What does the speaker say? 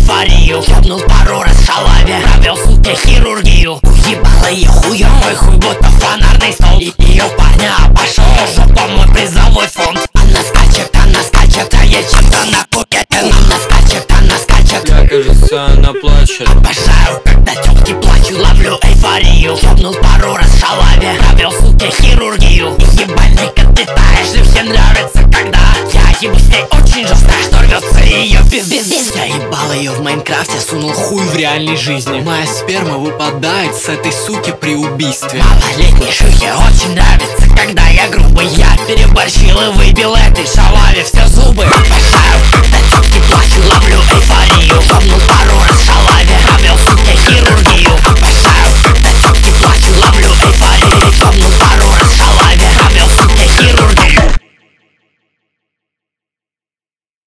эйфорию. Ёбнул пару раз в шалаве, провел, сука, хирургию. Уебала ее хуем, мой хуй будто фонарный столб. И ее парня обошел жопа мой призовой фонд. Она скачет, а я чем-то на куке. Она скачет. Я, кажется, она плачет. Обожаю, когда тёлки плачут, ловлю эйфорию. Ёбнул пару раз в шалаве, провел, сука, хирургию. Ебальника летаешь, и всем нравится, когда я ебусь с ней очень жестко, что рвется ее пиздец. Я ебал ее в Майнкрафте, сунул хуй в реальной жизни. Моя сперма выпадает с этой суки при убийстве. Малолетней шлюхе очень нравится, когда я грубый. Я переборщил и выбил этой шалаве все зубы. Обожаю, когда тёлки плачут, ловлю эйфорию.